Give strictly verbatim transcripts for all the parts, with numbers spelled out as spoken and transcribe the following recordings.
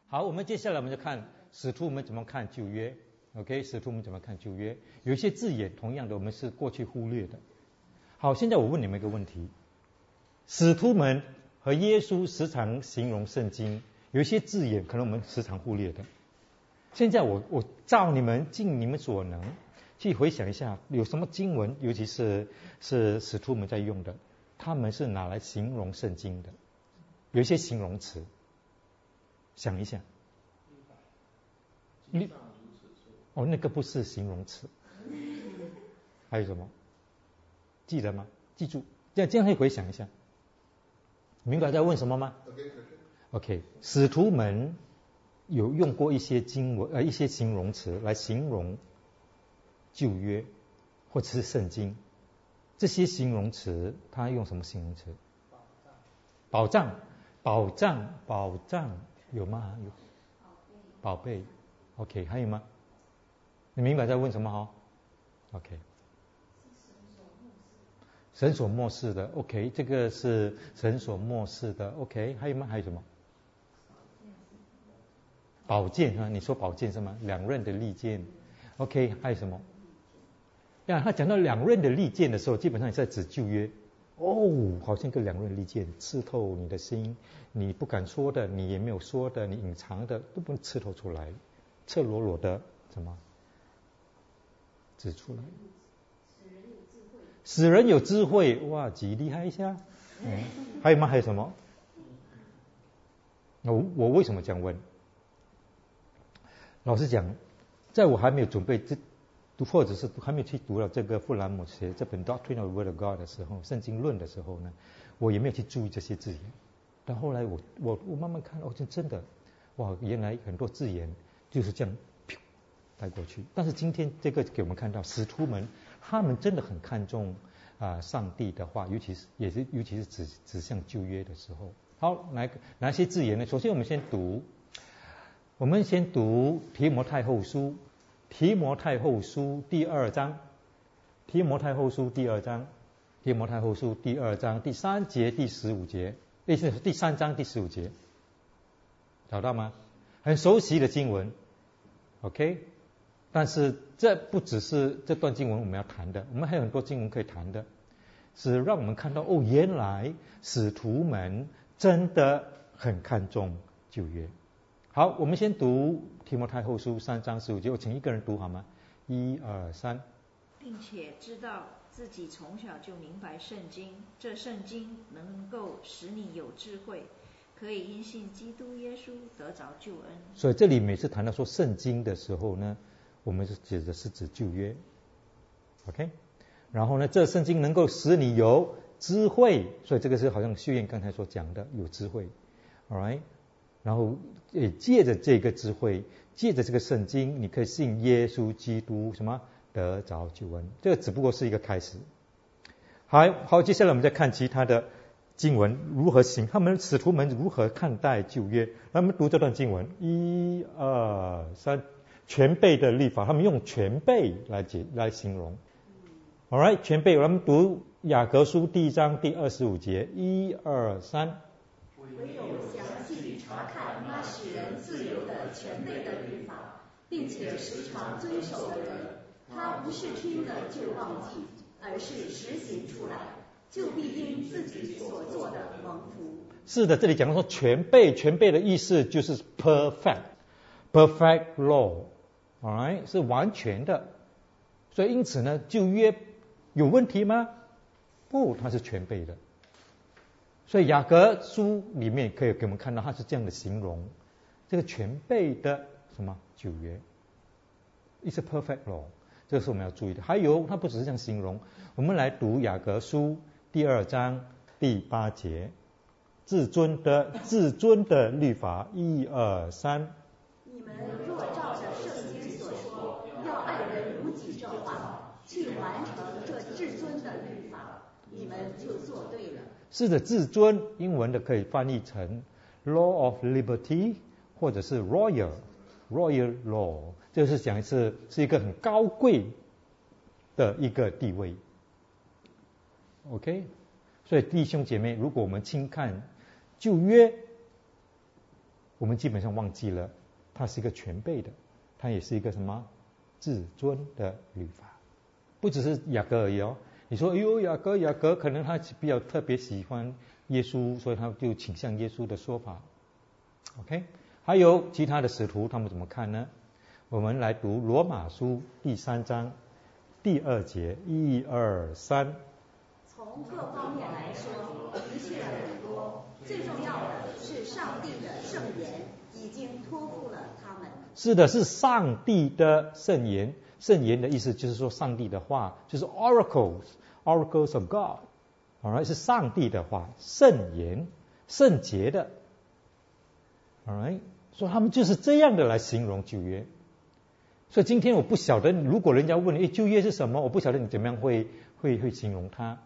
好，我们接下来我们就看使徒们怎么看旧约。OK， 使徒们怎么看旧约？有一些字眼同样的我们是过去忽略的。好，现在我问你们一个问题：使徒们和耶稣时常形容圣经，有一些字眼可能我们时常忽略的。现在我我照你们尽你们所能去回想一下，有什么经文，尤其是是使徒们在用的，他们是拿来形容圣经的，有一些形容词，想一下。你哦，那个不是形容词。还有什么？记得吗？记住，这样这样可以回想一下。明白在问什么吗 ？OK， 使徒们有用过一些经文呃一些形容词来形容旧约或者是圣经。这些形容词，他用什么形容词？保障，保障，保障，有吗？有。宝贝。OK， 还有吗？你明白在问什么哈 ？OK。神所默示的 ，OK， 这个是神所默示的 ，OK， 还有吗？还有什么？宝剑啊，你说宝剑是吗？两刃的利剑 ，OK， 还有什么？呀，他讲到两刃的利剑的时候，基本上也在指旧约。哦，好像一个两刃利剑刺透你的心，你不敢说的，你也没有说的，你隐藏的都不能刺透出来，赤裸裸的什么指出来。使人有智慧，哇，极厉害一下。嗯，还有吗？还有什么？我我为什么这样问？老实讲，在我还没有准备这读，或者是还没有去读了这个富兰姆写这本《Doctrine of the Word of God》的时候，圣经论的时候呢，我也没有去注意这些字眼。但后来我我我慢慢看，哦，真的，哇，原来很多字眼就是这样带过去。但是今天这个给我们看到，使徒们他们真的很看重啊、呃、上帝的话，尤其是也是尤其是指指向旧约的时候。好，哪哪些字眼呢？首先我们先读，我们先读提摩太后书，提摩太后书第二章，提摩太后书第二章，提摩太后书第二章第三节第十五节，类似第三章第十五节，找到吗？很熟悉的经文 ，OK。但是这不只是这段经文我们要谈的，我们还有很多经文可以谈的，是让我们看到哦，原来使徒们真的很看重旧约。好，我们先读提摩太后书三章十五节，我请一个人读好吗？一二三。 并且知道自己从小就明白圣经，这圣经能够使你有智慧，可以因信基督耶稣得着救恩。 所以这里每次谈到说圣经的时候呢，我们是指的是指旧约 ，OK。然后呢，这圣经能够使你有智慧，所以这个是好像秀燕刚才所讲的有智慧 ，all right。然后也借着这个智慧，借着这个圣经，你可以信耶稣基督什么得着救恩。这个只不过是一个开始。好，好，接下来我们再看其他的经文如何行，他们使徒们如何看待旧约。那我们读这段经文，一二三，全备的律法，他们用全备来解来形容。All right， 全备，我们读雅各书第一章第二十五节，一二三。 唯有详细查看那使人自由的全备的律法，并且时常遵守的人，他不是听了就忘记，而是实行出来，就必因自己所做的蒙福。 是的，这里讲说全备，全备的意思就是 perfect perfect law， all right， 是完全的。所以因此呢，旧约有问题吗？不，它是全备的。所以雅各书里面可以给我们看到，它是这样的形容这个全备的什么旧约 ，is a perfect law， 这个是我们要注意的。还有，它不只是这样形容，我们来读雅各书第二章第八节，至尊的至尊的律法，一二三。 你们若照着圣经所说，要爱人如己这话，去完成这至尊的律法，你们就做对了。 是的，至尊英文的可以翻译成 law of liberty 或者是 royal royal law， 就是讲是是一个很高贵的一个地位。OK， 所以弟兄姐妹，如果我们轻看旧约， 我们基本上忘记了，它是一个全备的，它也是一个什么至尊的律法，不只是雅各而已哦。你说，哎呦，雅各雅各，可能他比较特别喜欢耶稣，所以他就倾向耶稣的说法。OK， 还有其他的使徒，他们怎么看呢？我们来读罗马书第三章第二节，一二三。 从各方面来说，的确很多。最重要的是上帝的圣言已经托付了他们。 是的，是上帝的圣言。圣言的意思就是说上帝的话，就是 oracles oracles of God， alright， 是上帝的话，圣言，圣洁的 alright， 所以他们就是这样的来形容旧约。所以今天我不晓得，如果人家问你旧约是什么，我不晓得你怎么样会会会形容它。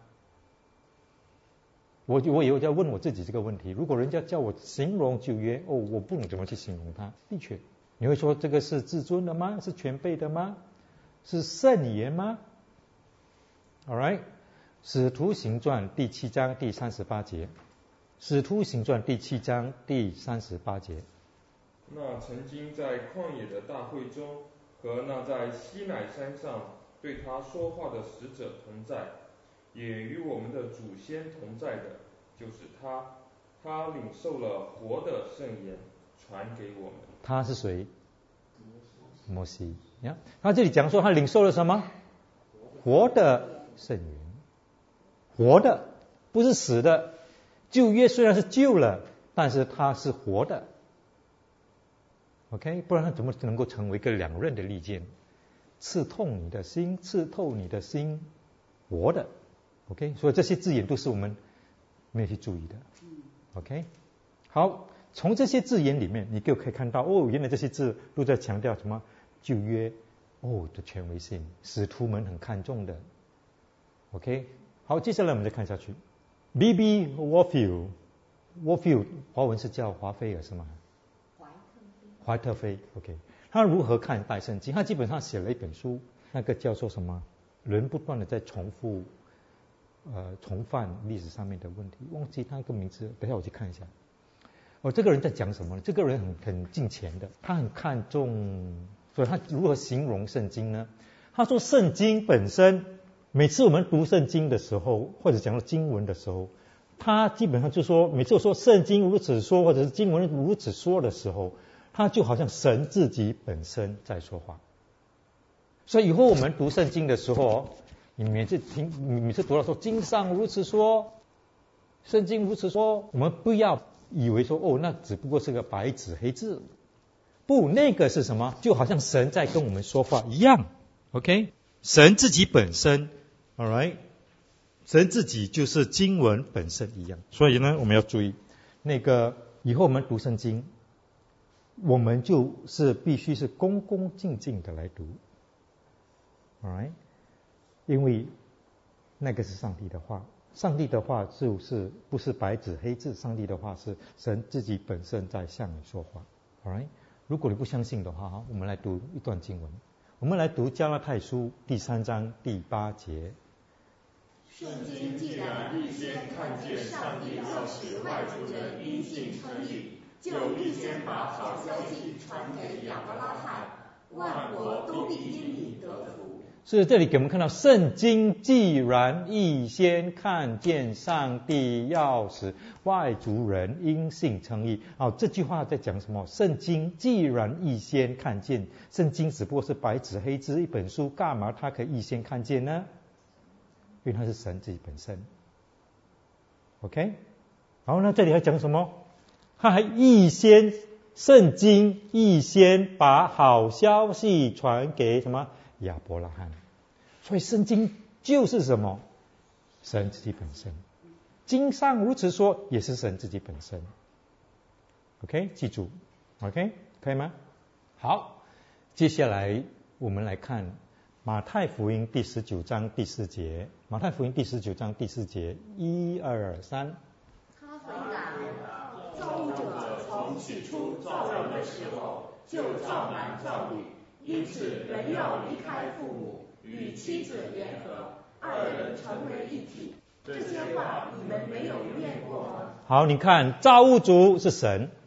我我也在问我自己这个问题，如果人家叫我形容旧约，哦，我不能怎么去形容它。的确，你会说这个是至尊的吗？是全备的吗？是圣言吗 ？Alright， 使徒行传第七章第三十八节，使徒行传第七章第三十八节。 那曾经在旷野的大会中，和那在西乃山上对他说话的使者同在，也与我们的祖先同在的，就是他。他领受了活的圣言，传给我们。 他是谁？摩西。呀，他这里讲说他领受了什么？活的圣言。活的，不是死的。旧约虽然是旧了，但是它是活的。OK， 不然他怎么能够成为一个两刃的利剑，刺痛你的心，刺透你的心，活的。OK， 所以这些字眼都是我们没有去注意的。OK， 好，从这些字眼里面，你就可以看到，哦，原来这些字都在强调什么？旧约哦的权威性，使徒们很看重的。OK， 好，接下来我们再看下去。B B Warfield， Warfield 华文是叫华菲尔是吗？怀特菲 ，OK， 他如何看待圣经？他基本上写了一本书，那个叫做什么？人不断的在重复，呃，重犯历史上面的问题，忘记他一个名字，等一下我去看一下。哦，这个人在讲什么呢？这个人很很敬虔的，他很看重，所以他如何形容圣经呢？他说，圣经本身，每次我们读圣经的时候，或者讲到经文的时候，他基本上就说，每次我说圣经如此说，或者是经文如此说的时候，他就好像神自己本身在说话。所以以后我们读圣经的时候，你每次听，你每次读到说经上如此说，圣经如此说，我们不要以为说哦，那只不过是个白纸黑字。不，那个是什么？就好像神在跟我们说话一样。OK， 神自己本身 ，alright， 神自己就是经文本身一样。所以呢，我们要注意，那个以后我们读圣经，我们就是必须是恭恭敬敬的来读 ，alright， 因为那个是上帝的话，上帝的话就是不是白纸黑字，上帝的话是神自己本身在向你说话 ，alright。如果你不相信的话，我们来读一段经文，我们来读加拉太书第三章第八节。 圣经既然预先看见上帝要使外族人因信称义，就预先把好消息传给亚伯拉罕，万国都必因你得福。 所以这里给我们看到，圣经既然预先看见上帝要使外族人因信称义，哦，这句话在讲什么？圣经既然预先看见，圣经只不过是白纸黑字一本书，干嘛它可以预先看见呢？因为它是神自己本身。OK， 然后呢，这里还讲什么？他还预先，圣经预先把好消息传给什么？亚伯拉罕。所以圣经就是什么？神自己本身。经上如此说，也是神自己本身。OK， 记住 OK， 可以吗？好，接下来我们来看马太福音第十九章第四节。马太福音第十九章第四节，一二三。 他回答，造物者从起初造人的时候，就造男造女，因此人要离开父母，与妻子联合，二人成为一体。这些话你们没有念过吗？ 好，你看造物主是神，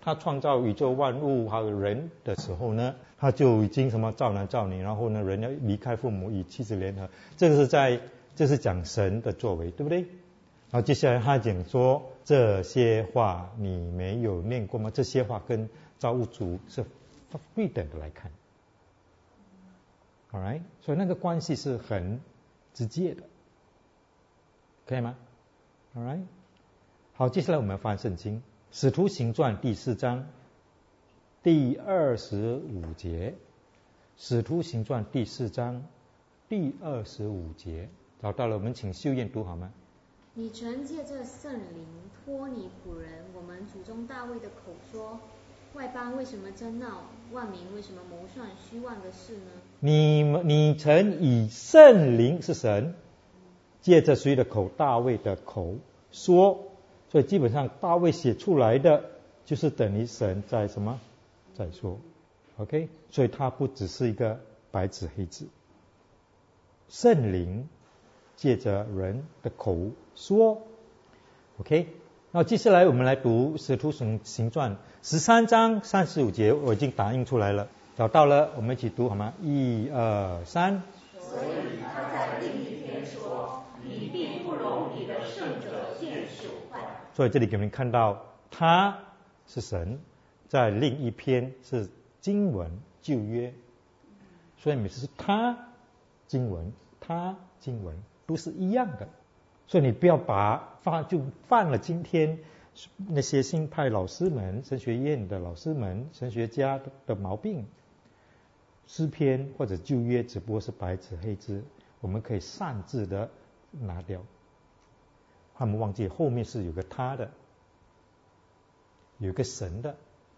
他创造宇宙万物还有人的时候呢，他就已经什么造男造女，然后呢人要离开父母与妻子联合，这个是在这是讲神的作为，对不对？然后接下来他讲说这些话你没有念过吗？这些话跟造物主是对等的来看 ，alright， 所以那个关系是很直接的，可以吗 ？alright， 好，接下来我们翻圣经《使徒行传》第四章第二十五节，《使徒行传》第四章第二十五节，找到了，我们请秀燕读好吗？ 你曾借着圣灵托你仆人我们祖宗大卫的口说，外邦为什么争闹，万民为什么谋算虚妄的事呢？你们你曾以圣灵是神，借着谁的口？大卫的口说，所以基本上大卫写出来的就是等于神在什么在说 ，OK， 所以它不只是一个白纸黑字，圣灵借着人的口说 ，OK。那接下来我们来读《使徒行传》十三章三十五节，我已经打印出来了，找到了，我们一起读好吗？一二三。 所以他在另一篇说：“你必不容你的圣者见朽坏。” 所以这里给我们看到，他是神，在另一篇是经文旧约，所以每次是他经文，他经文都是一样的。所以你不要把犯就犯了今天那些新派老师们、神学院的老师们、神学家的毛病。诗篇或者旧约只不过是白纸黑字，我们可以擅自的拿掉。他们忘记后面是有个他的，有个神的，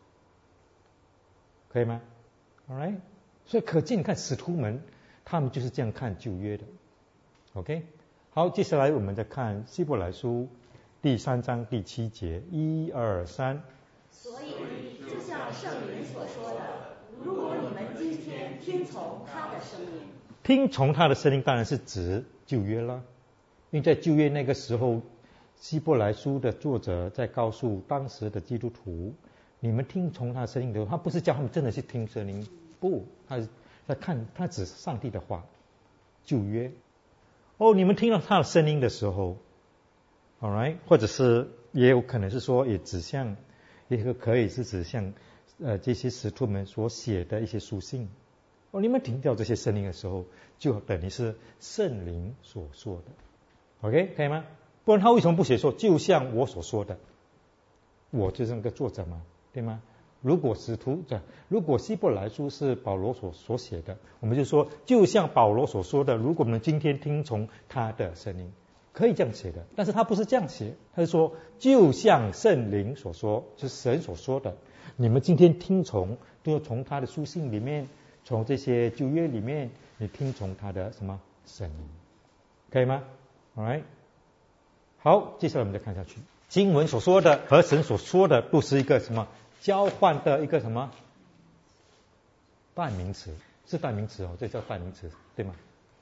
可以吗 ？Alright， 所以可见你看使徒们，他们就是这样看旧约的。OK。好，接下来我们再看希伯来书第三章第七节，一二三。 所以，就像圣灵所说的，如果你们今天听从他的声音， 听从他的声音当然是指旧约了，因为在旧约那个时候，希伯来书的作者在告诉当时的基督徒，你们听从他的声音的时候，他不是叫他们真的去听声音，不，他是在看，他指上帝的话，旧约。哦，你们听到他的声音的时候 ，alright， 或者是也有可能是说，也指向，也可以是指向呃这些使徒们所写的一些书信。哦，你们听到这些声音的时候，就等于是圣灵所说的 ，OK， 可以吗？不然他为什么不写说，就像我所说的，我就是那个作者嘛，对吗？如果使徒这，如果希伯来书是保罗所所写的，我们就说，就像保罗所说的，如果我们今天听从他的声音，可以这样写的。但是他不是这样写，他是说，就像圣灵所说，就是神所说的，你们今天听从，都要从他的书信里面，从这些旧约里面，你听从他的什么声音，可以吗 ？Alright， 好，接下来我们再看下去，经文所说的和神所说的都是一个什么？交换的一个什么代名词，是代名词哦，这叫代名词，对吗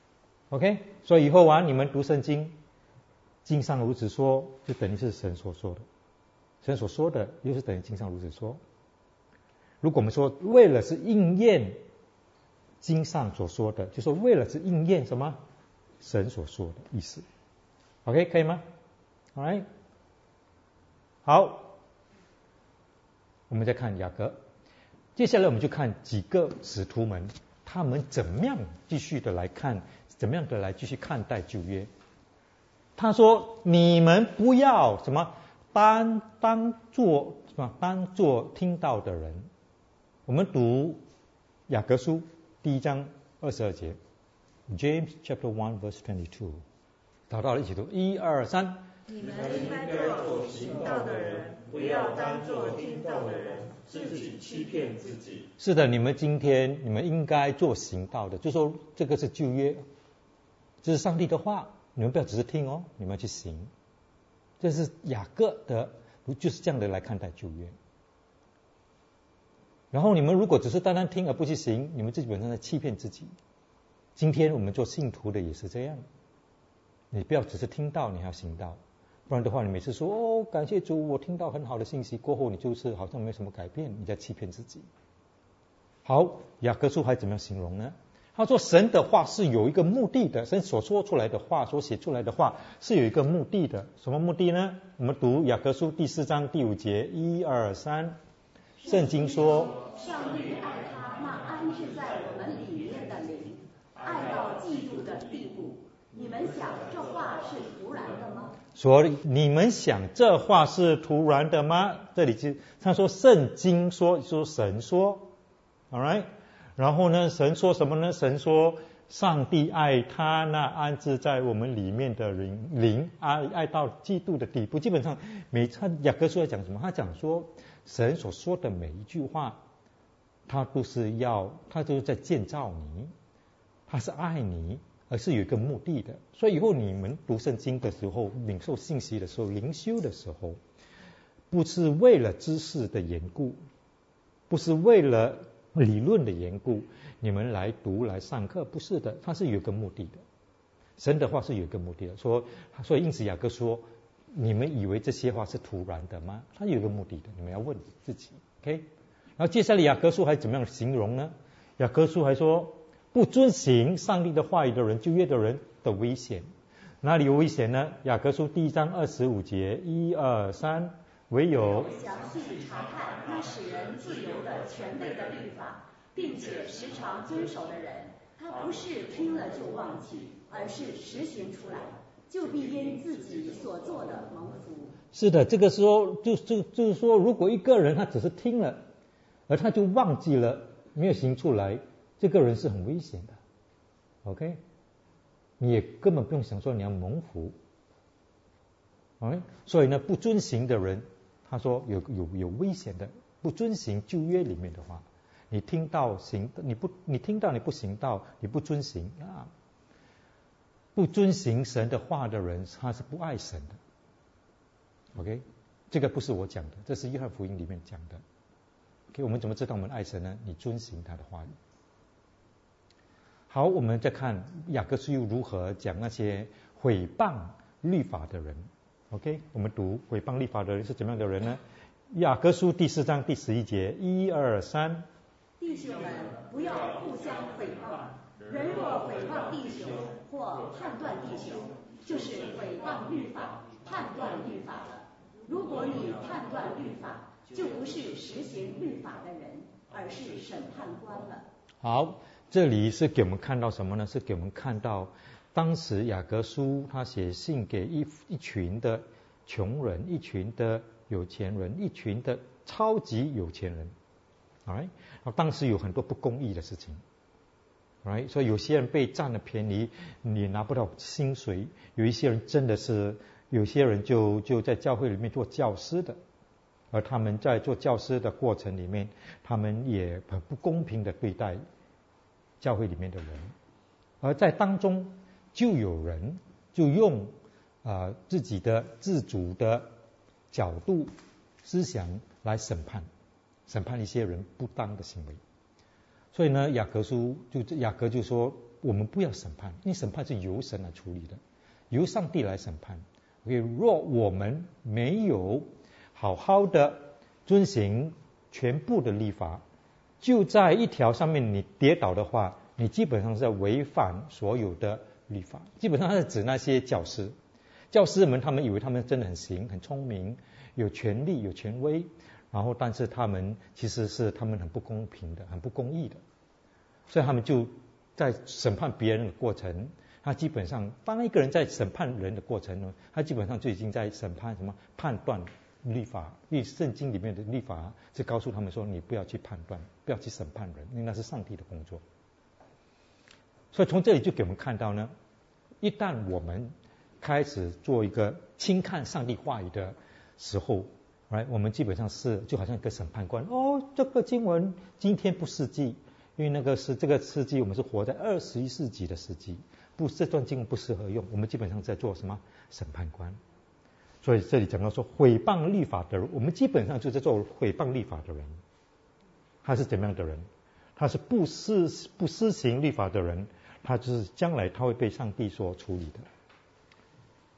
？OK， 所以以后啊，你们读圣经，经上如此说，就等于是神所说的，神所说的又是等于经上如此说。如果我们说为了是应验经上所说的，就说为了是应验什么神所说的意思。OK， 可以吗 ？Alright， 好。我们再看雅各，接下来我们就看几个使徒们，他们怎么样继续的来看，怎么样的来继续看待旧约。他说：“你们不要什么当当做什么当做听到的人。”我们读雅各书第一章二十二节 ，James chapter one verse twenty-two， 找到了，一起读，一二三。 你们应该做行道的人，不要当做听到的人，自己欺骗自己。 是的，你们今天你们应该做行道的，就说这个是旧约，这是上帝的话，你们不要只是听哦，你们要去行。这是雅各的，就是这样的来看待旧约。然后你们如果只是单单听而不去行，你们基本上在欺骗自己。今天我们做信徒的也是这样，你不要只是听到，你还要行道。 不然的话，你每次说哦，感谢主，我听到很好的信息过后，你就是好像没有什么改变，你在欺骗自己。好，雅各书还怎么样形容呢？他说神的话是有一个目的的，神所说出来的话，所写出来的话是有一个目的的。什么目的呢？我们读雅各书第四章第五节，一二三，圣经说， 上帝爱他那安置在我们里面的灵，爱到嫉妒的地步。你们想这话是突然的吗？ 所以你们想这话是突然的吗？这里就他说圣经说，说神说 ，all right。然后呢，神说什么呢？神说上帝爱他那安置在我们里面的灵，灵爱爱到嫉妒的地步。基本上每他雅各书在讲什么？他讲说神所说的每一句话，他都是要，他都是在建造你，他是爱你。而是有一个目的的，所以以后你们读圣经的时候，领受信息的时候，灵修的时候，不是为了知识的缘故，不是为了理论的缘故，你们来读来上课，不是的，它是有一个目的的。神的话是有一个目的的，说，所以因此雅各说，你们以为这些话是突然的吗？它有一个目的的，你们要问自己 ，OK？ 然后接下来雅各书还怎么样形容呢？雅各书还说，不遵行上帝的话语的人，旧约的人的危险，哪里有危险呢？雅各书第一章二十五节，一二三，唯有详细查看那使人自由的全备的律法，并且时常遵守的人，他不是听了就忘记，而是实行出来，就必因自己所做的蒙福。 是的，这个时候就就就是说，如果一个人他只是听了，而他就忘记了，没有行出来，这个人是很危险的 ，OK？ 你也根本不用想说你要蒙福 ，OK？ 所以呢，不遵行的人，他说有有有危险的，不遵行旧约里面的话，你听到行，你不你听到你不行道，你不遵行啊，不遵行神的话的人，他是不爱神的 ，OK？ 这个不是我讲的，这是约翰福音里面讲的。OK？ 我们怎么知道我们爱神呢？你遵行他的话语。好，我们再看雅各书又如何讲那些毁谤律法的人。OK， 我们读毁谤律法的人是怎么样的人呢？雅各书第四章第十一节，一二三。 弟兄们，不要互相毁谤。人若毁谤弟兄或判断弟兄，就是毁谤律法、判断律法了。如果你判断律法，就不是实行律法的人，而是审判官了。 好，这里是给我们看到什么呢？是给我们看到当时雅各书他写信给一一群的穷人，一群的有钱人，一群的超级有钱人 ，alright？ 当时有很多不公义的事情 ，alright？ 所以有些人被占了便宜，你拿不到薪水；有一些人真的是，有些人就就在教会里面做教师的。而他们在做教师的过程里面，他们也很不公平的对待教会里面的人，而在当中就有人就用啊、呃、自己的自主的角度思想来审判审判一些人不当的行为。所以呢，雅各书就雅各就说，我们不要审判，因为审判是由神来处理的，由上帝来审判。OK， 若我们没有好好的遵行全部的律法，就在一条上面你跌倒的话，你基本上是在违反所有的律法。基本上是指那些教师，教师们他们以为他们真的很行、很聪明、有权力、有权威，然后但是他们其实是他们很不公平的、很不公义的，所以他们就在审判别人的过程，他基本上当一个人在审判人的过程呢，他基本上就已经在审判什么判断。律法，因为圣经里面的律法是告诉他们说，你不要去判断，不要去审判人，因为那是上帝的工作。所以从这里就给我们看到呢，一旦我们开始做一个轻看上帝话语的时候，来，我们基本上是就好像一个审判官。哦，这个经文今天不实际，因为那个是这个世纪，我们是活在二十一世纪的世纪，不，这段经文不适合用。我们基本上在做什么审判官？所以这里讲到说毁谤律法的人，我们基本上就在做毁谤律法的人。他是怎么样的人？他是不施不施行律法的人，他就是将来他会被上帝所处理的。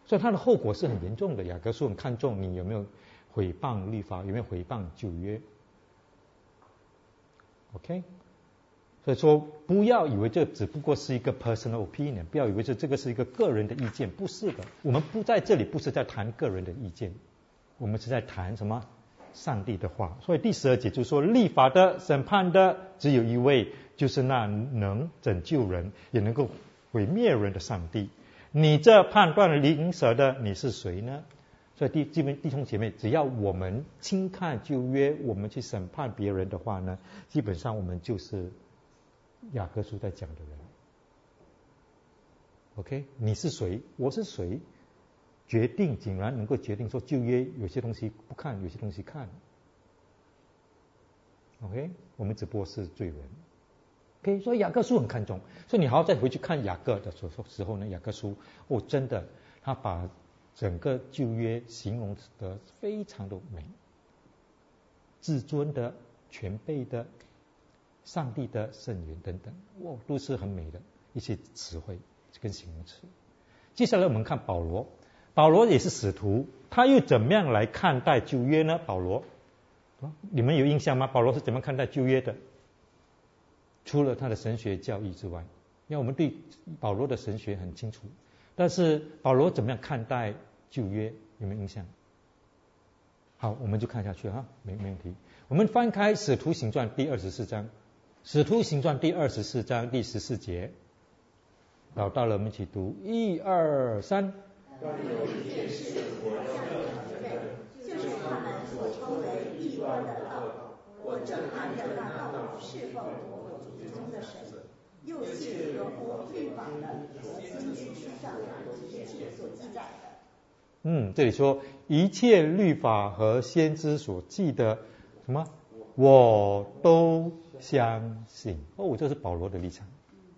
所以它的后果是很严重的。雅各书很看重你有没有毁谤律法，有没有毁谤旧约。OK， 所以说不要以为这只不过是一个 personal opinion， 不要以为这这个是一个个人的意见，不是的。我们不在这里不是在谈个人的意见，我们是在谈什么？上帝的话。所以第十二节就说，立法的、审判的只有一位，就是那能拯救人也能够毁灭人的上帝。你这判断灵蛇的，你是谁呢？所以弟基本弟兄姐妹，只要我们轻看旧约，我们去审判别人的话呢，基本上我们就是雅各书在讲的人。OK， 你是谁？我是谁？决定竟然能够决定说旧约有些东西不看，有些东西看。OK， 我们只不过是罪人。OK， 所以雅各书很看重，所以你好好再回去看雅各的时候呢，雅各书哦，真的他把整个旧约形容得非常的美，至尊的、全备的、上帝的圣言等等，哇，都是很美的一些词汇跟形容词。接下来我们看保罗，保罗也是使徒，他又怎么样来看待旧约呢？保罗，你们有印象吗？保罗是怎么看待旧约的？除了他的神学教义之外，因为我们对保罗的神学很清楚，但是保罗怎么样看待旧约，有没有印象？好，我们就看下去哈，没没问题。我们翻开使徒行传第二十四章，使徒行传第二十四章第十四节，找到了，我们一起读，一二三。 但有一件事我向你承认，就是他们所称为异端的道，我正按着那道侍奉我祖宗的神，又信合乎律法的和先知书上一切所记载的。 嗯，这里说一切律法和先知所记的什么，我都相信。哦，这是保罗的立场。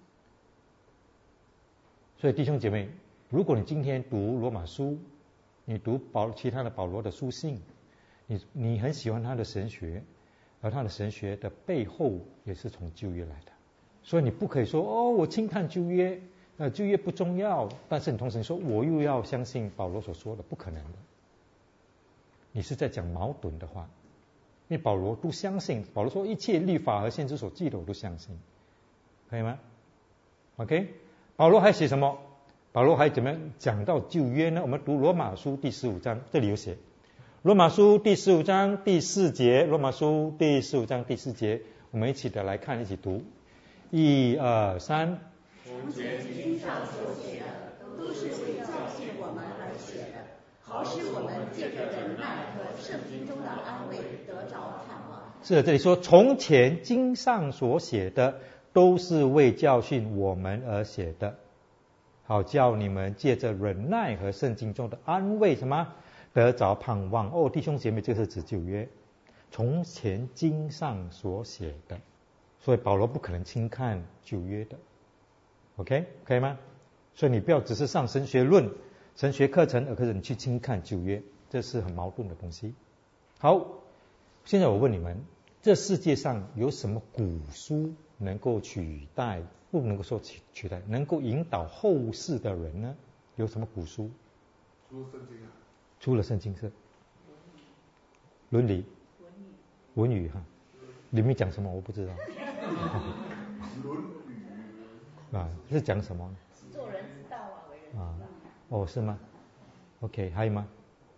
所以弟兄姐妹，如果你今天读罗马书，你读保其他的保罗的书信，你你很喜欢他的神学，而他的神学的背后也是从旧约来的，所以你不可以说哦，我轻看旧约，呃，旧约不重要，但是你同时说我又要相信保罗所说的，不可能的。你是在讲矛盾的话，因为保罗都相信，保罗说一切律法和先知所记的我都相信，可以吗 ？OK， 保罗还写什么？保罗还怎么样讲到旧约呢？我们读罗马书第十五章，这里有写。罗马书第十五章第四节，罗马书第十五章第四节，我们一起的来看，一起读，一二三。 从前经上所写的，都是为教训我们而写的，好使我们借着忍耐和圣经中的安慰得着盼望。 是的，这里说从前经上所写的，都是为教训我们而写的，好叫你们借着忍耐和圣经中的安慰什么得着盼望。哦，弟兄姐妹，这是指旧约，从前经上所写的，所以保罗不可能轻看旧约的。OK， 可以吗？所以你不要只是上神学论、神学课程，而可是你去轻看旧约，这是很矛盾的东西。好，现在我问你们，这世界上有什么古书能够取代？不能够说取取代，能够引导后世的人呢？有什么古书？ 除了圣经啊？ 除了圣经是伦理、文语哈，里面讲什么我不知道。 伦语啊，是讲什么？ 做人之道啊，为人之道。 啊，哦，是吗 ？OK， 还有吗？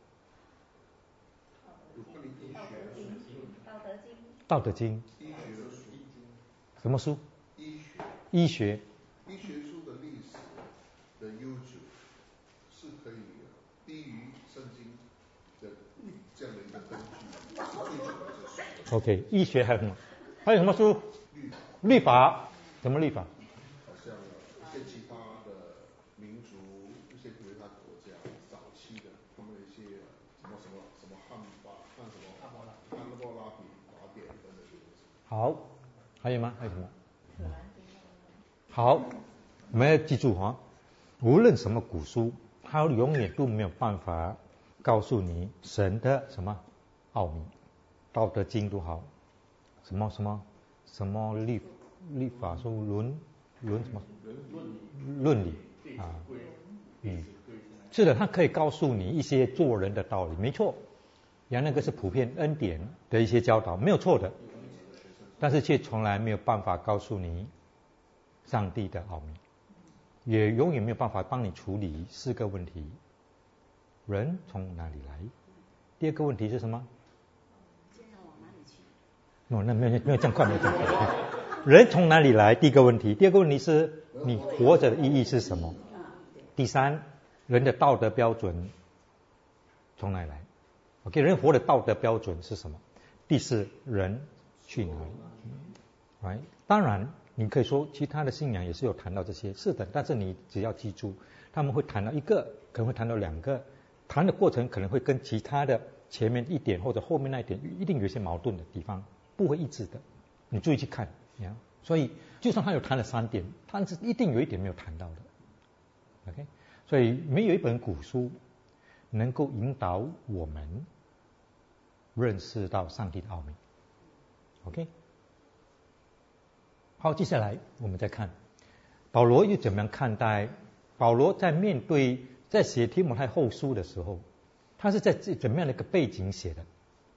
道德经。 道德经。 医学的书。 什么书？ 医学。 医学。 医学书的历史的悠久是可以低于圣经的这样的一个根据。 OK， 医学还有什么？还有什么书？律法。什么律法？ 好像一些其他的民族，一些其他国家早期的，他们的一些什么什么什么汉法、汉什么汉谟拉比法典等等。 好，还有吗？还有什么？好，我们要记住哈，无论什么古书，它永远都没有办法告诉你神的什么奥秘。道德经都好，什么什么什么律律法书伦伦什么论理啊，嗯是的，他可以告诉你一些做人的道理，没错。然后那个是普遍恩典的一些教导，没有错的。但是却从来没有办法告诉你上帝的奥秘，也永远没有办法帮你处理四个问题：人从哪里来？第二个问题是什么？ 接着往哪里去？ 哦，那没有没有这样快，没有这样快。人从哪里来？第一个问题。第二个问题是你活着的意义是什么？第三，人的道德标准从哪里来 ？OK， 人活的道德标准是什么？第四，人去哪里？right？ 当然，你可以说其他的信仰也是有谈到这些，是的。但是你只要记住，他们会谈到一个，可能会谈到两个，谈的过程可能会跟其他的前面一点或者后面那一点一定有一些矛盾的地方，不会一致的。你注意去看，所以就算他有谈了三点，他是一定有一点没有谈到的。OK， 所以没有一本古书能够引导我们认识到上帝的奥秘。OK， 好，接下来我们再看保罗又怎么样看待。保罗在面对在写提摩太后书的时候，他是在怎么样的一个背景写的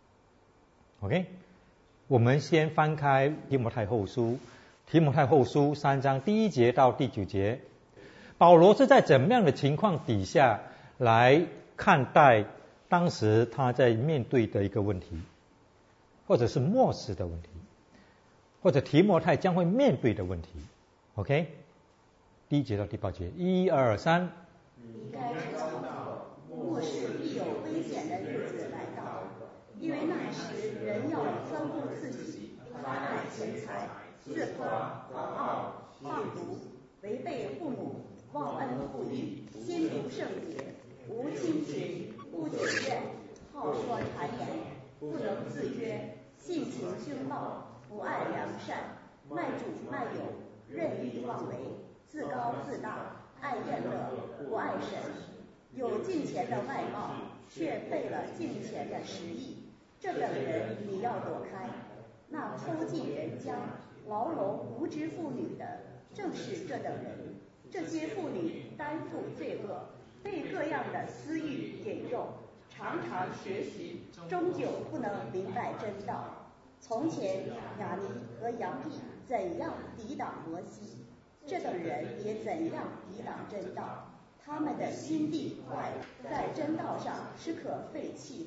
？OK， 我们先翻开提摩太后书，提摩太后书三章第一节到第九节。保罗是在怎么样的情况底下来看待当时他在面对的一个问题，或者是末世的问题，或者提摩太将会面对的问题 ？OK， 第一节到第八节，一二三。 你该知道，末世必有危险的日子来到，因为那时人要专顾自己，贪爱钱财，自夸、狂傲、放毒，违背父母，忘恩负义，心不圣洁，无亲情，不检点，好说谗言，不能自约，性情凶暴，不爱良善，卖主卖友，任意妄为，自高自大，爱厌乐，不爱神，有敬虔的外貌，却废了敬虔的实意。这等人你要躲开。那偷尽人家，牢笼无知妇女的，正是这等人。这些妇女担负罪恶，被各样的私欲引诱，常常学习，终究不能明白真道。从前雅尼和杨毕怎样抵挡摩西，这等人也怎样抵挡真道。他们的心地坏了，在真道上是可废弃的。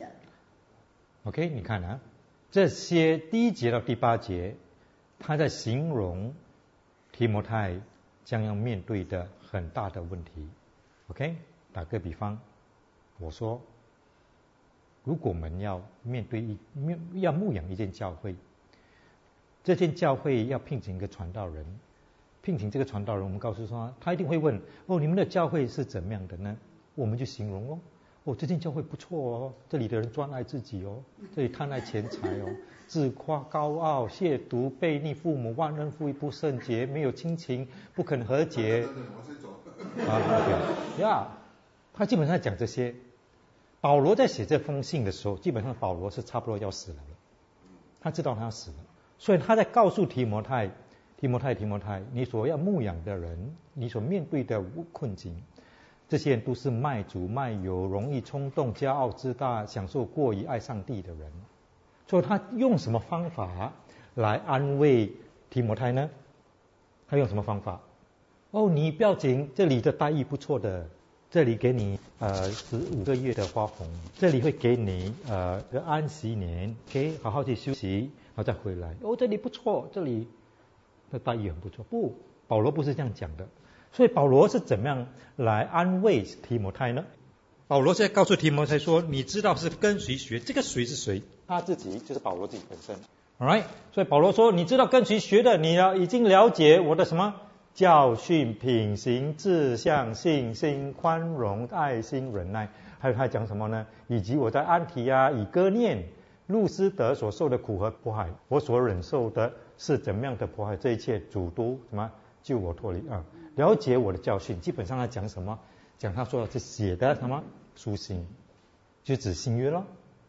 OK， 你看啊，这些第一节到第八节，他在形容提摩太将要面对的很大的问题。OK， 打个比方，我说，如果我们要面对一面要牧养一间教会，这间教会要聘请一个传道人，聘请这个传道人，我们告诉说，他一定会问：哦，你们的教会是怎么样的呢？我们就形容哦，哦，这间教会不错哦，这里的人专爱自己哦，这里贪爱钱财哦，自夸高傲，亵渎，悖逆父母，忘恩负义，不圣洁，没有亲情，不肯和解。啊，对呀，他基本上讲这些。保罗在写这封信的时候，基本上保罗是差不多要死了，他知道他要死了，所以他在告诉提摩太。提摩太，提摩太，你所要牧养的人，你所面对的困境，这些人都是卖主卖友，容易冲动、骄傲自大、享受过于爱上帝的人。所以他用什么方法来安慰提摩太呢？他用什么方法？哦，你不要紧，这里的待遇不错的，这里给你呃十五个月的花红，这里会给你呃个安息年，可以好好去休息，然后再回来。哦，这里不错，这里。那待遇很不错。不，保罗不是这样讲的。所以保罗是怎么样来安慰提摩太呢？保罗现在告诉提摩太说，你知道是跟谁学，这个谁是谁？他自己就是保罗自己本身。Alright， 所以保罗说，你知道跟谁学的，你要已经了解我的什么教训、品行、志向、信心、宽容、爱心、忍耐。还有他讲什么呢？以及我在安提亚、以哥念、路斯德所受的苦和迫害，我所忍受的是怎么样的迫害，这一切主都什么救我脱离啊！了解我的教训，基本上他讲什么？讲他说是写的什么书信，就指新约了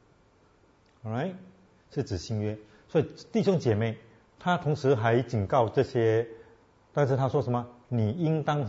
，alright， 是指新约。所以弟兄姐妹，他同时还警告这些，但是他说什么？你应当什么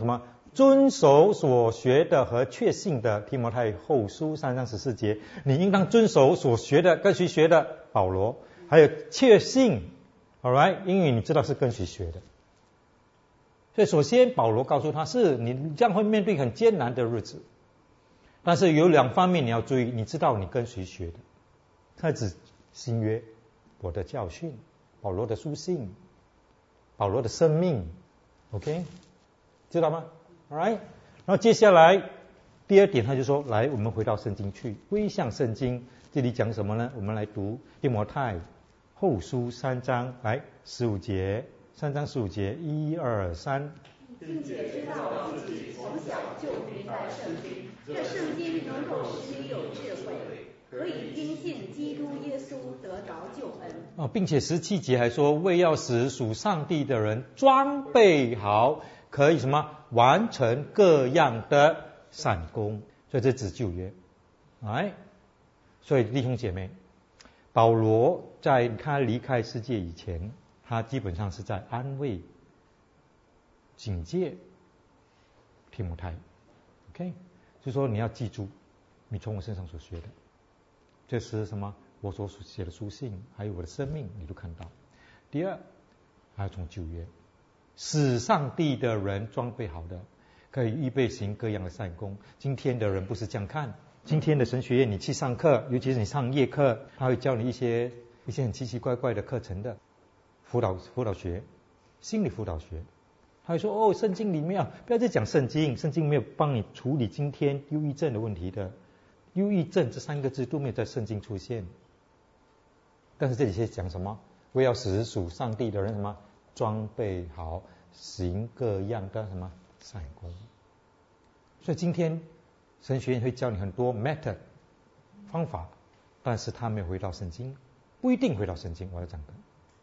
遵守所学的和确信的，提摩太后书三章十四节，你应当遵守所学的，跟谁学的？保罗。还有确信 ，all right， 因为你知道是跟谁学的。所以首先保罗告诉他是你将会面对很艰难的日子，但是有两方面你要注意，你知道你跟谁学的。他指新约，我的教训，保罗的书信，保罗的生命 ，OK， 知道吗？ All right， 然后接下来第二点他就说，来我们回到圣经去，归向圣经。这里讲什么呢？我们来读提摩太后书三章，来十五节，三章十五节，一二三。 并且知道自己从小就明白圣经，这圣经能够使你有智慧，可以因信基督耶稣得着救恩。 哦，并且十七节还说，为要使属上帝的人装备好，可以什么完成各样的善功。所以这指旧约，哎，所以弟兄姐妹，保罗在他离开世界以前，他基本上是在安慰、警戒提摩太 ，OK， 就说你要记住你从我身上所学的，这是什么？我所写的书信，还有我的生命，你都看到。第二，还要从旧约，使上帝的人装备好的，可以预备行各样的善功。今天的人不是这样看，今天的神学院你去上课，尤其是你上夜课，他会教你一些一些很奇奇怪怪的课程的，辅导辅导学、心理辅导学。他会说哦，圣经里面啊，不要再讲圣经，圣经没有帮你处理今天忧郁症的问题的。忧郁症这三个字都没有在圣经出现。但是这里是讲什么？为要使属上帝的人什么装备好，行各样的什么善功。所以今天神学院会教你很多 method 方法，但是他没有回到圣经，不一定回到圣经。我要讲的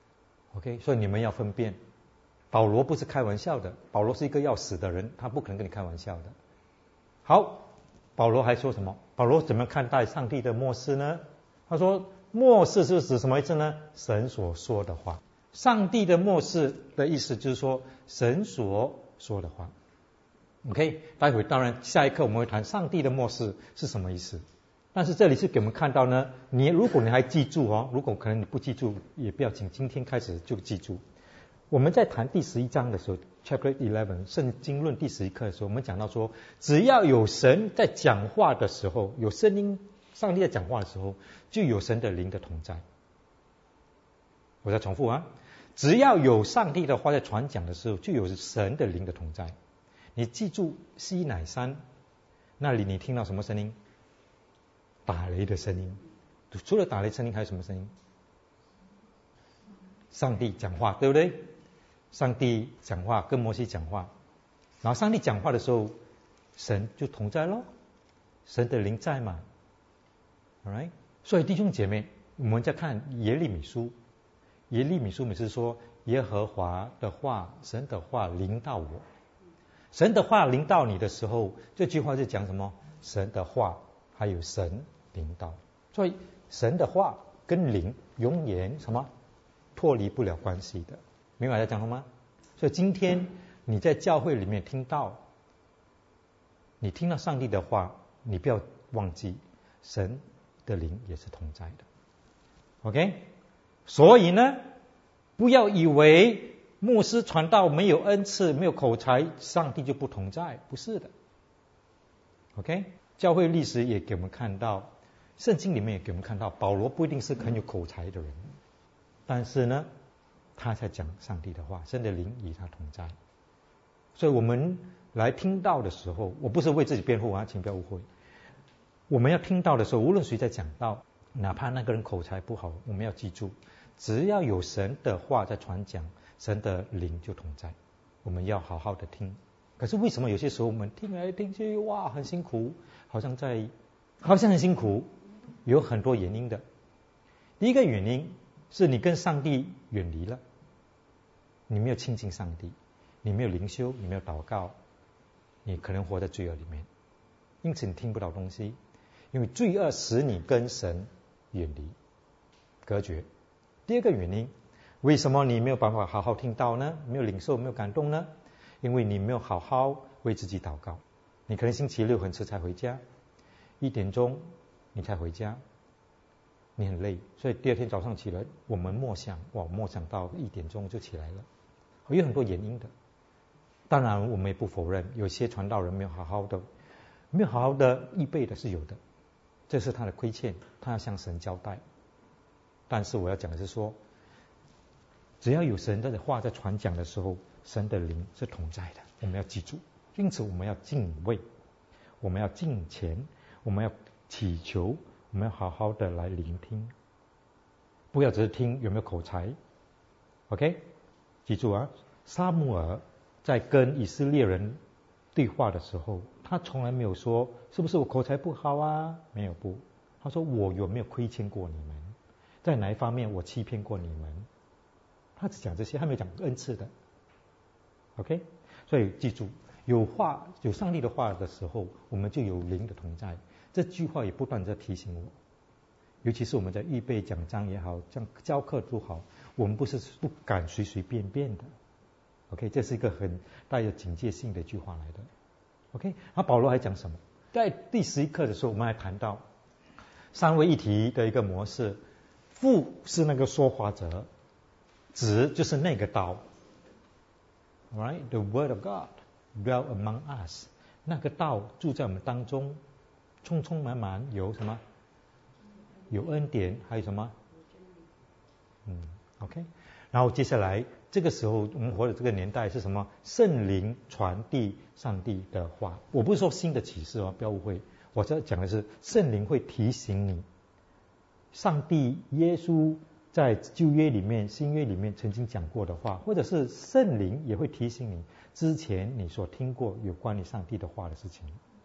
，OK， 所以你们要分辨。保罗不是开玩笑的，保罗是一个要死的人，他不可能跟你开玩笑的。好，保罗还说什么？保罗怎么看待上帝的默示呢？他说默示是指什么意思呢？神所说的话。上帝的默示的意思就是说神所说的话。OK， 待会当然下一课我们会谈上帝的默示是什么意思。但是这里是给我们看到呢，你如果你还记住哦，如果可能你不记住也不要紧，今天开始就记住。我们在谈第十一章的时候 ，Chapter Eleven 圣经论第十一课的时候，我们讲到说，只要有神在讲话的时候，有声音，上帝在讲话的时候，就有神的灵的同在。我再重复啊，只要有上帝的话在传讲的时候，就有神的灵的同在。你记住西乃山那里，你听到什么声音？打雷的声音。除了打雷声音，还有什么声音？上帝讲话，对不对？上帝讲话，跟摩西讲话，然后上帝讲话的时候，神就同在咯，神的灵在嘛 ，alright。所以弟兄姐妹，我们在看耶利米书，耶利米书每次说耶和华的话，神的话临到我，神的话临到你的时候，这句话是讲什么？神的话还有神临到，所以神的话跟灵永远什么脱离不了关系的。明白在讲什么吗？所以今天你在教会里面听到，你听到上帝的话，你不要忘记神的灵也是同在的 OK。 所以呢，不要以为牧师传道没有恩赐没有口才，上帝就不同在，不是的 OK。 教会历史也给我们看到，圣经里面也给我们看到，保罗不一定是很有口才的人，但是呢他在讲上帝的话，神的灵与他同在。所以我们来听到的时候，我不是为自己辩护啊，请不要误会。我们要听到的时候，无论谁在讲道，哪怕那个人口才不好，我们要记住，只要有神的话在传讲，神的灵就同在。我们要好好的听。可是为什么有些时候我们听来听去，哇，很辛苦，好像在，好像很辛苦，有很多原因的。第一个原因是你跟上帝远离了，你没有亲近上帝，你没有灵修，你没有祷告，你可能活在罪恶里面，因此你听不到东西，因为罪恶使你跟神远离隔绝。第二个原因，为什么你没有办法好好听到呢？没有领受，没有感动呢？因为你没有好好为自己祷告。你可能星期六很迟才回家，一点钟你才回家，你很累，所以第二天早上起来，我们默想，哇，默想到一点钟就起来了，有很多原因的。当然，我们也不否认，有些传道人没有好好的，没有好好的预备的是有的，这是他的亏欠，他要向神交代。但是我要讲的是说，只要有神的话在传讲的时候，神的灵是同在的，我们要记住。因此，我们要敬畏，我们要敬虔，我们要祈求，我们要好好的来聆听，不要只是听有没有口才。OK， 记住啊，撒母耳在跟以色列人对话的时候，他从来没有说是不是我口才不好啊，没有不，他说我有没有亏欠过你们，在哪一方面我欺骗过你们，他只讲这些，他没有讲恩赐的。OK， 所以记住，有话有上帝的话的时候，我们就有灵的同在。这句话也不断在提醒我，尤其是我们在预备讲章也好，讲教课都好，我们不是不敢随随便便的。OK， 这是一个很带有警戒性的一句话来的。OK， 那保罗还讲什么？在第十一课的时候，我们还谈到三位一体的一个模式，父是那个说话者，子就是那个道。Right, the word of God dwell among us， 那个道住在我们当中，充充满满，有什么？有恩典，还有什么？嗯 ，OK。然后接下来，这个时候我们活的这个年代是什么？圣灵传递上帝的话。我不是说新的启示哦，不要误会。我在讲的是圣灵会提醒你，上帝耶稣在旧约里面、新约里面曾经讲过的话，或者是圣灵也会提醒你之前你所听过有关于上帝的话的事情。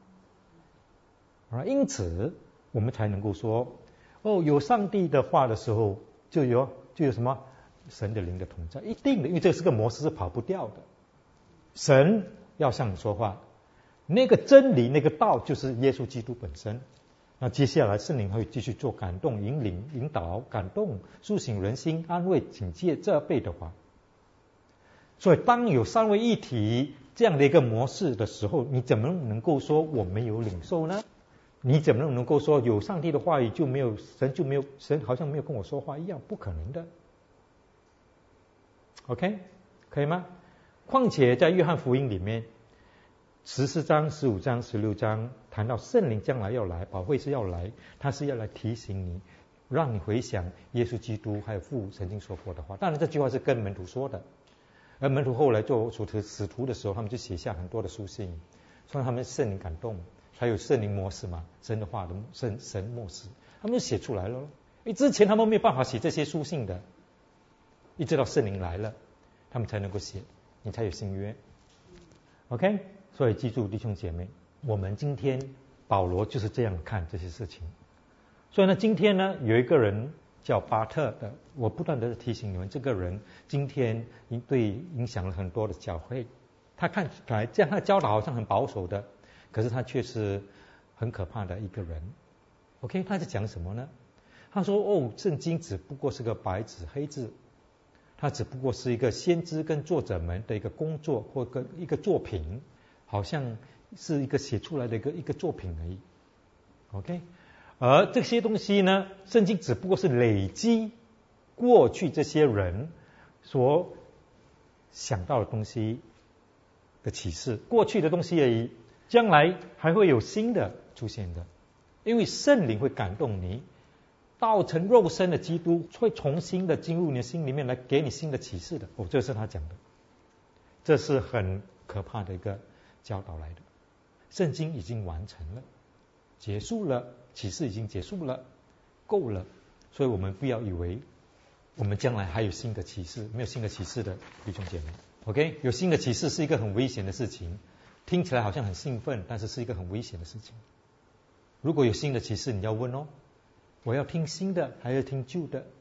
而因此，我们才能够说，哦，有上帝的话的时候，就有就有什么？神的灵的同在，一定的，因为这是个模式是跑不掉的。神要向你说话，那个真理、那个道就是耶稣基督本身。那接下来圣灵会继续做感动、引领、引导、感动、苏醒人心、安慰、警戒这辈的话。所以当有三位一体这样的一个模式的时候，你怎么能够说我没有领受呢？你怎么能够说有上帝的话语就没有神就没有神好像没有跟我说话一样？不可能的。OK， 可以吗？况且在约翰福音里面，十四章、十五章、十六章谈到圣灵将来要来，保惠师要来，他是要来提醒你，让你回想耶稣基督还有父曾经说过的话。当然这句话是跟门徒说的，而门徒后来做主徒使徒的时候，他们就写下很多的书信，所以他们圣灵感动，还有圣灵模式嘛，神的话的神神模式，他们就写出来了。因为之前他们没有办法写这些书信的。一直到圣灵来了，他们才能够写，你才有新约。OK， 所以记住弟兄姐妹，我们今天保罗就是这样看这些事情。所以呢，今天呢有一个人叫巴特的，我不断的提醒你们，这个人今天对影响了很多的教会。他看起来这样，他的教导好像很保守的，可是他却是很可怕的一个人。OK， 他在讲什么呢？他说：“哦，圣经只不过是个白纸黑字。”它只不过是一个先知跟作者们的一个工作或跟一个作品，好像是一个写出来的一个一个作品而已。OK， 而这些东西呢，圣经只不过是累积过去这些人所想到的东西的启示，过去的东西而已，将来还会有新的出现的，因为圣灵会感动你。道成肉身的基督会重新的进入你的心里面来给你新的启示的。哦，这是他讲的，这是很可怕的一个教导来的。圣经已经完成了，结束了，启示已经结束了，够了。所以我们不要以为我们将来还有新的启示，没有新的启示的弟兄姐妹。OK， 有新的启示是一个很危险的事情，听起来好像很兴奋，但是是一个很危险的事情。如果有新的启示，你要问哦。我要听新的还是听旧的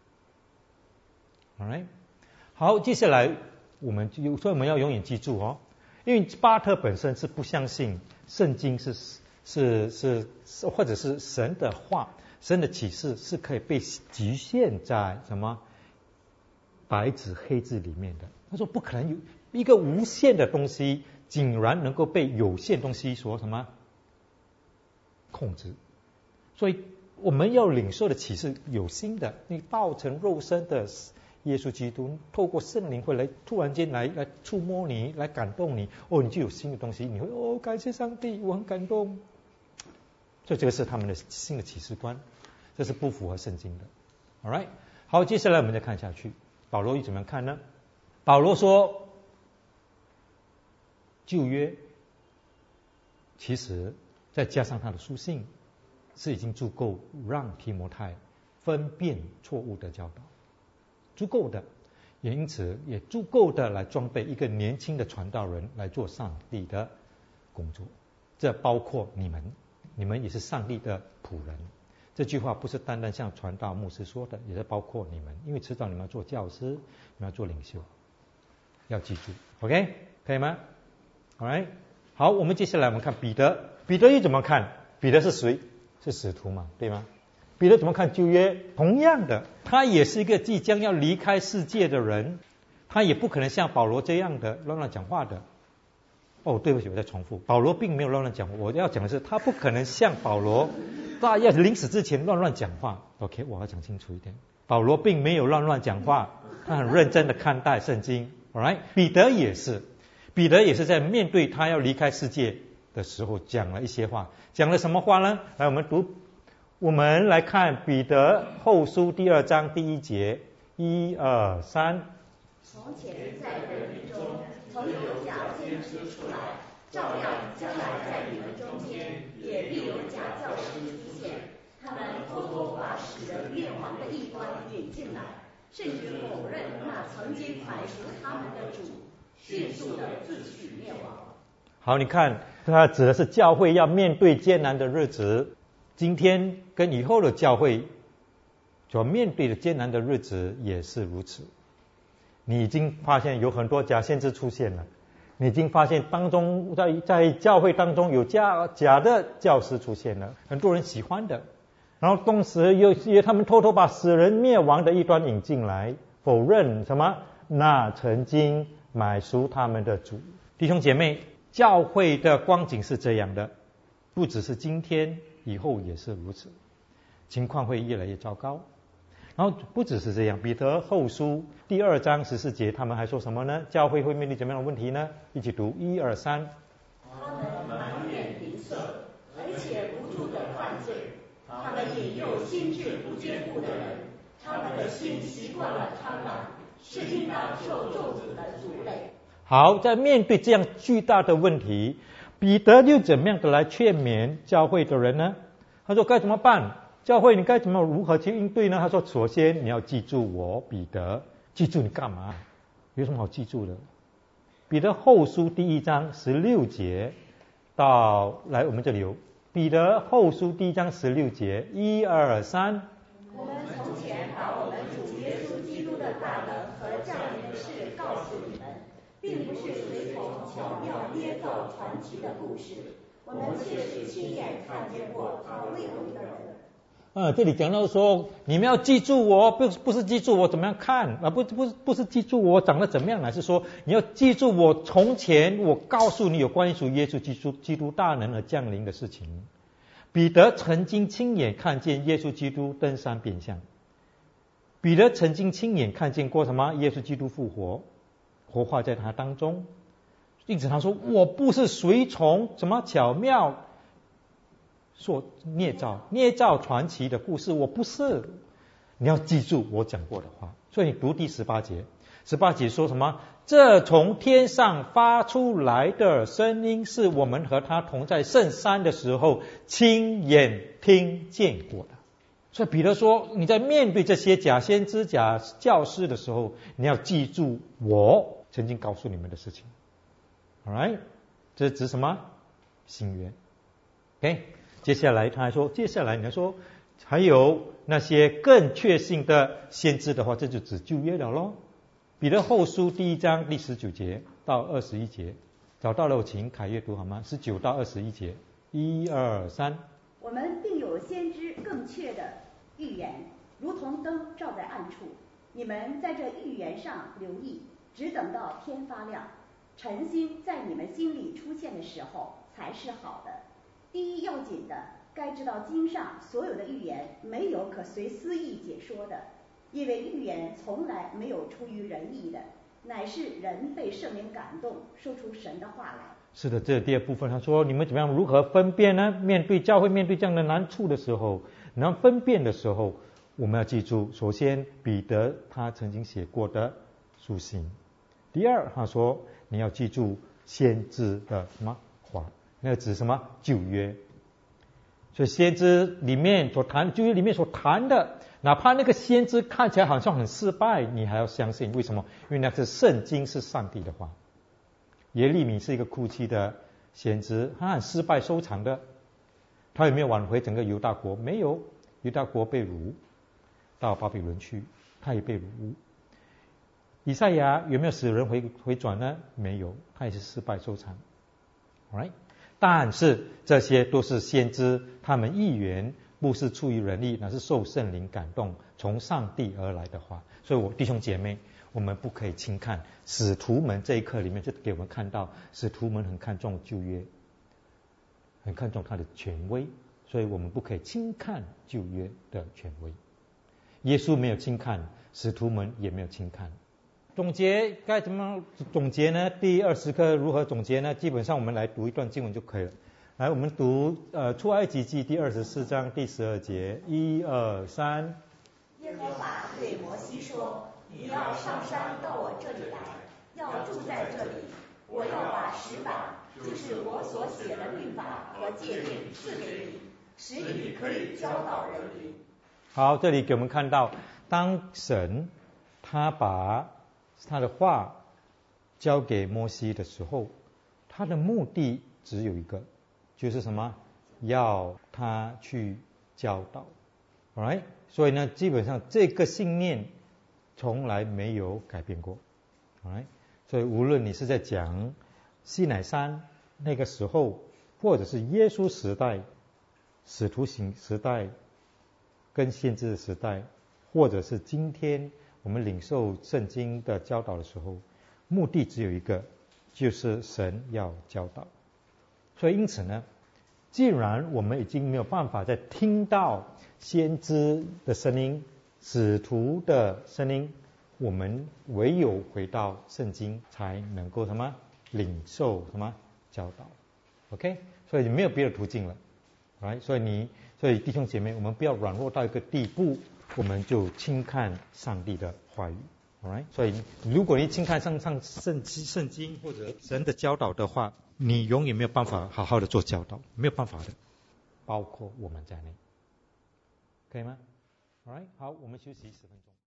？Alright， 好，接下来我们就所以我们要永远记住哦，因为巴特本身是不相信圣经是是是是或者是神的话，神的启示是可以被局限在什么白纸黑字里面的。他说不可能有一个无限的东西竟然能够被有限东西所什么控制。所以我们要领受的启示有新的，你道成肉身的耶稣基督透过圣灵会来突然间来来触摸你，来感动你，哦，你就有新的东西，你会哦感谢上帝，我很感动。所以这个是他们的新的启示观，这是不符合圣经的。 Alright， 好，接下来我们再看下去，保罗又怎么样看呢？保罗说旧约其实再加上他的书信是已经足够让提摩太分辨错误的教导，足够的，也因此也足够的来装备一个年轻的传道人来做上帝的工作。这包括你们，你们也是上帝的仆人。这句话不是单单像传道牧师说的，也是包括你们，因为迟早你们要做教师，你们要做领袖，要记住 ，OK， 可以吗 ？Alright， 好，我们接下来我们看彼得，彼得又怎么看？彼得是谁？是使徒嘛，对吗？彼得怎么看旧约？同样的，他也是一个即将要离开世界的人，他也不可能像保罗这样的乱乱讲话的。哦，对不起，我再重复，保罗并没有乱乱讲话。我要讲的是，他不可能像保罗，在要临死之前乱乱讲话。OK， 我要讲清楚一点，保罗并没有乱乱讲话，他很认真的看待圣经。Alright， 彼得也是，彼得也是在面对他要离开世界的时候讲了一些话，讲了什么话呢？来，我们读，我们来看彼得后书第二章第一节，一二三。 从前在人民中曾有假先知出来，照样将来在你们中间也必有假教师出现，他们偷偷把使人灭亡的异端引进来，甚至否认那曾经买赎他们的主，迅速的自取灭亡。 好，你看，它指的是教会要面对艰难的日子，今天跟以后的教会所面对的艰难的日子也是如此。你已经发现有很多假先知出现了，你已经发现当中在在教会当中有假假的教师出现了，很多人喜欢的，然后同时又又他们偷偷把使人灭亡的异端引进来，否认什么？那曾经买赎他们的主。弟兄姐妹，教会的光景是这样的，不只是今天，以后也是如此，情况会越来越糟糕。然后不只是这样，彼得后书第二章十四节，他们还说什么呢？教会会面临怎么样的问题呢？一起读，一二三。 他们满眼吝啬，而且不住的犯罪，他们引诱心智不坚固的人，他们的心习惯了贪婪，是应当受咒诅的族类。 好，在面对这样巨大的问题，彼得又怎么样的来劝勉教会的人呢？他说该怎么办？教会你该怎么如何去应对呢？他说首先你要记住我彼得。记住你干嘛？有什么好记住的？彼得后书第一章十六节到，来我们这里有彼得后书第一章十六节，一二三。 我们从前把我们主耶稣基督的大能和降临的事告诉你们，并不是随从巧妙捏造传奇的故事，我们却是亲眼看见过逃内容的人。 啊，这里讲到说，你们要记住我，不不是记住我怎么样看啊，不不不是记住我长得怎么样，而是说你要记住我从前我告诉你有关于属耶稣基督基督大能而降临的事情。彼得曾经亲眼看见耶稣基督登山变相，彼得曾经亲眼看见过什么？耶稣基督复活，活化在他当中。因此他说，我不是随从什么巧妙说捏造捏造传奇的故事，我不是。你要记住我讲过的话。所以你读第十八节，十八节说什么？这从天上发出来的声音，是我们和他同在圣山的时候亲眼听见过的。所以彼得说，你在面对这些假先知假教师的时候，你要记住我曾经告诉你们的事情。 Alright， 这指什么？新约。 OK，接下来他还说，接下来你还说还有那些更确信的先知的话，这就指旧约了咯。彼得后书第一章第十九节到二十一节，找到了，我请凯阅读好吗？十九到二十一节，一二三。 我们并有先知更确的预言，如同灯照在暗处。你们在这预言上留意，只等到天发亮。 诚心在你们心里出现的时候才是好的。第一要紧的，该知道经上所有的预言没有可随私意解说的，因为预言从来没有出于人意的，乃是人被圣灵感动，说出神的话来。 是的，这第二部分他说，你们怎么样如何分辨呢？面对教会面对这样的难处的时候，能分辨的时候，我们要记住，首先彼得他曾经写过的书信，第二他说你要记住先知的什么话，那个指什么旧约。所以先知里面所谈，旧约里面所谈的，哪怕那个先知看起来好像很失败，你还要相信。为什么？因为那是圣经，是上帝的话。耶利米是一个哭泣的先知，他很失败收场的。他有没有挽回整个犹大国？没有，犹大国被掳到巴比伦去，他也被掳。以赛亚有没有使人回回转呢？没有，他也是失败收场。Alright， 但是这些都是先知，他们预言不是出于人意，乃是受圣灵感动，从上帝而来的话。所以我弟兄姐妹，我们不可以轻看使徒们这一课里面就给我们看到，使徒们很看重旧约，很看重他的权威，所以我们不可以轻看旧约的权威。耶稣没有轻看，使徒们也没有轻看。总结该怎么总结呢？第二十课如何总结呢？基本上我们来读一段经文就可以了。来，我们读呃出埃及记第二十四章第十二节，一二三。 耶和华对摩西说，你要上山到我这里来，要住在这里，我要把十法，就是我所写的律法和诫命赐给你，使你可以教导人民。 好，这里给我们看到，当神他把他的话交给摩西的时候，他的目的只有一个，就是什么？要他去教导。Alright， 所以呢，基本上这个信念从来没有改变过。Alright， 所以无论你是在讲西乃山那个时候，或者是耶稣时代、使徒行时代跟先知的时代，或者是今天我们领受圣经的教导的时候，目的只有一个，就是神要教导。所以因此呢，既然我们已经没有办法再听到先知的声音、使徒的声音，我们唯有回到圣经才能够什么领受什么教导。 OK， 所以没有别的途径了。Right？ 所以你所以弟兄姐妹，我们不要软弱到一个地步，我们就轻看上帝的话语。Alright？ 所以如果你轻看上上圣经圣经或者神的教导的话，你永远没有办法好好的做教导，没有办法的，包括我们在内，可以吗？ Alright， 好，我们休息十分钟。